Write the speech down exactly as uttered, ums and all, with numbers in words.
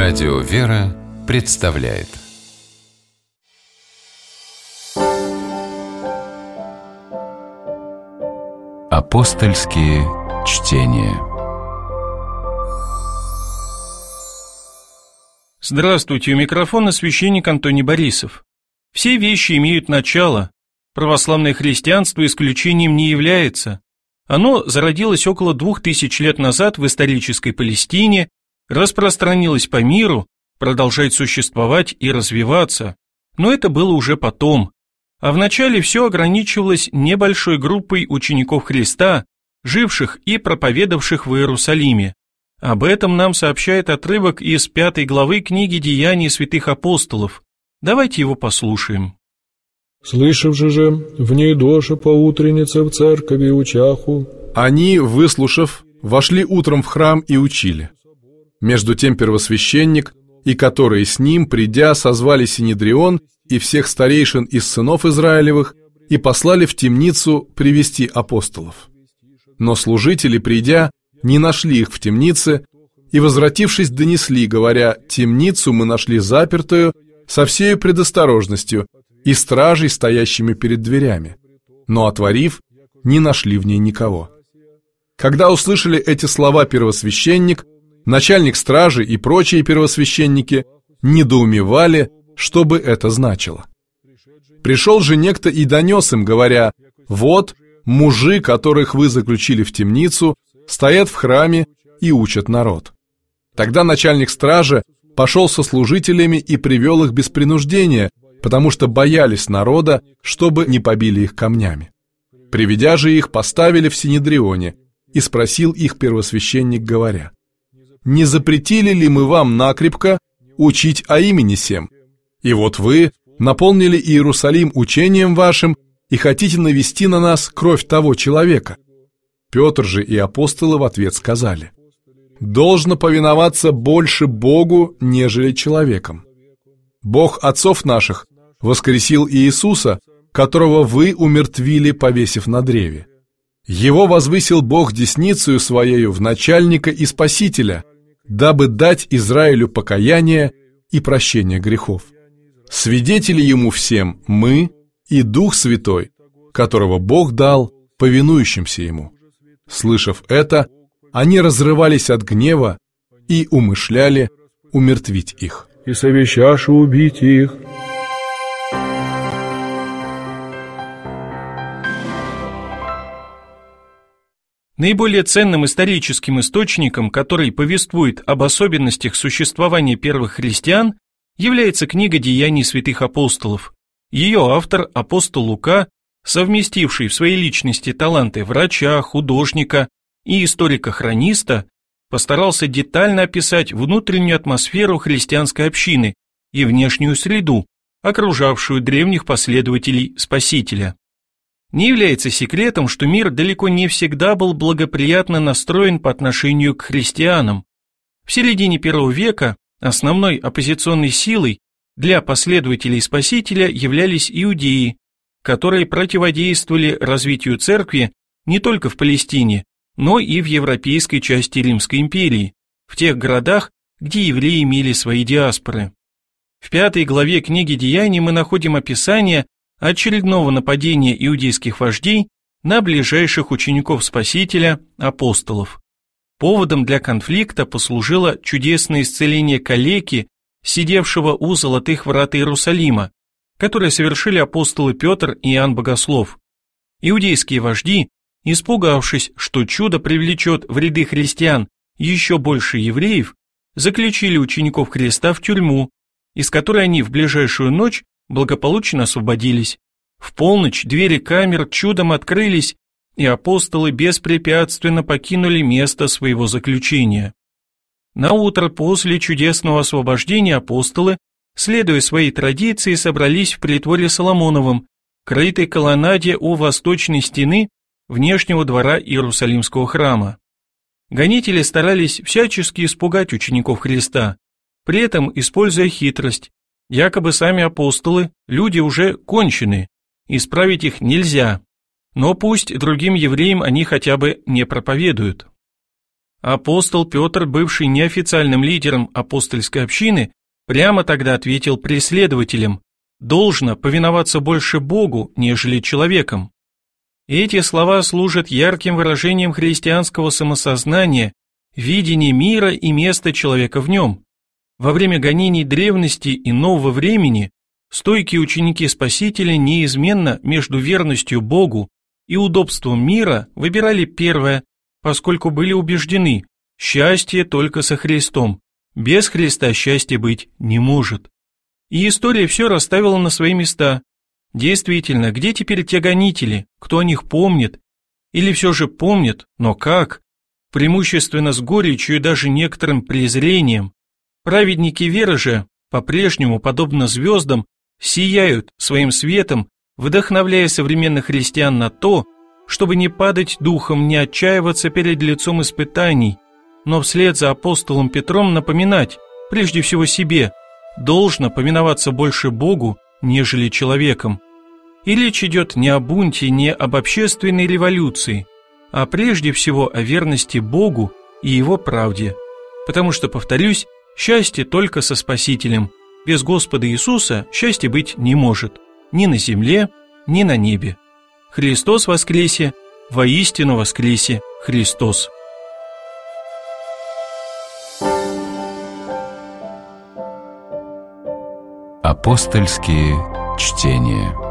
Радио «Вера» представляет Апостольские чтения. Здравствуйте, у микрофона священник Антоний Борисов. Все вещи имеют начало. Православное христианство исключением не является. Оно зародилось около двух тысяч лет назад в исторической Палестине, распространилось по миру, продолжает существовать и развиваться. Но это было уже потом. А вначале все ограничивалось небольшой группой учеников Христа, живших и проповедовавших в Иерусалиме. Об этом нам сообщает отрывок из пятой главы книги «Деяний святых апостолов». Давайте его послушаем. «Слышавши же, в ней доша поутреннице в церкови учаху». Они, выслушав, вошли утром в храм и учили. Между тем первосвященник, и которые с ним, придя, созвали Синедрион и всех старейшин из сынов Израилевых, и послали в темницу привести апостолов. Но служители, придя, не нашли их в темнице, и, возвратившись, донесли, говоря: «Темницу мы нашли запертую со всею предосторожностью и стражей, стоящими перед дверями, но, отворив, не нашли в ней никого». Когда услышали эти слова первосвященник, начальник стражи и прочие первосвященники недоумевали, что бы это значило. Пришел же некто и донес им, говоря: «Вот мужи, которых вы заключили в темницу, стоят в храме и учат народ». Тогда начальник стражи пошел со служителями и привел их без принуждения, потому что боялись народа, чтобы не побили их камнями. Приведя же их, поставили в Синедрионе, и спросил их первосвященник, говоря: «Не запретили ли мы вам накрепко учить о имени сем? И вот вы наполнили Иерусалим учением вашим и хотите навести на нас кровь того человека». Петр же и апостолы в ответ сказали: «Должно повиноваться больше Богу, нежели человеком. Бог отцов наших воскресил Иисуса, которого вы умертвили, повесив на древе. Его возвысил Бог десницею Своею в начальника и спасителя, дабы дать Израилю покаяние и прощение грехов. Свидетели Ему всем мы и Дух Святой, которого Бог дал повинующимся Ему». Слышав это, они разрывались от гнева и умышляли умертвить их. «И совещаши убить их». Наиболее ценным историческим источником, который повествует об особенностях существования первых христиан, является книга «Деяний святых апостолов». Ее автор, апостол Лука, совместивший в своей личности таланты врача, художника и историка-хрониста, постарался детально описать внутреннюю атмосферу христианской общины и внешнюю среду, окружавшую древних последователей Спасителя. Не является секретом, что мир далеко не всегда был благоприятно настроен по отношению к христианам. В середине первого века основной оппозиционной силой для последователей Спасителя являлись иудеи, которые противодействовали развитию церкви не только в Палестине, но и в европейской части Римской империи, в тех городах, где евреи имели свои диаспоры. В пятой главе книги «Деяний» мы находим описание очередного нападения иудейских вождей на ближайших учеников Спасителя, апостолов. Поводом для конфликта послужило чудесное исцеление калеки, сидевшего у золотых врат Иерусалима, которое совершили апостолы Петр и Иоанн Богослов. Иудейские вожди, испугавшись, что чудо привлечет в ряды христиан еще больше евреев, заключили учеников Христа в тюрьму, из которой они в ближайшую ночь благополучно освободились. В полночь двери камер чудом открылись, и апостолы беспрепятственно покинули место своего заключения. Наутро после чудесного освобождения апостолы, следуя своей традиции, собрались в притворе Соломоновом, крытой колоннаде у восточной стены внешнего двора Иерусалимского храма. Гонители старались всячески испугать учеников Христа, при этом используя хитрость. Якобы сами апостолы, люди уже кончены, исправить их нельзя, но пусть другим евреям они хотя бы не проповедуют. Апостол Петр, бывший неофициальным лидером апостольской общины, прямо тогда ответил преследователям: «Должно повиноваться больше Богу, нежели человеком». Эти слова служат ярким выражением христианского самосознания, видения мира и места человека в нем. Во время гонений древности и нового времени стойкие ученики Спасителя неизменно между верностью Богу и удобством мира выбирали первое, поскольку были убеждены: счастье только со Христом, без Христа счастья быть не может. И история все расставила на свои места. Действительно, где теперь те гонители, кто о них помнит? Или все же помнит, но как? Преимущественно с горечью и даже некоторым презрением. Праведники веры же, по-прежнему, подобно звездам, сияют своим светом, вдохновляя современных христиан на то, чтобы не падать духом, не отчаиваться перед лицом испытаний, но вслед за апостолом Петром напоминать, прежде всего себе, должно повиноваться больше Богу, нежели человеком. И речь идет не о бунте, не об общественной революции, а прежде всего о верности Богу и Его правде. Потому что, повторюсь, счастье только со Спасителем. Без Господа Иисуса счастья быть не может. Ни на земле, ни на небе. Христос воскресе, воистину воскресе Христос. Апостольские чтения.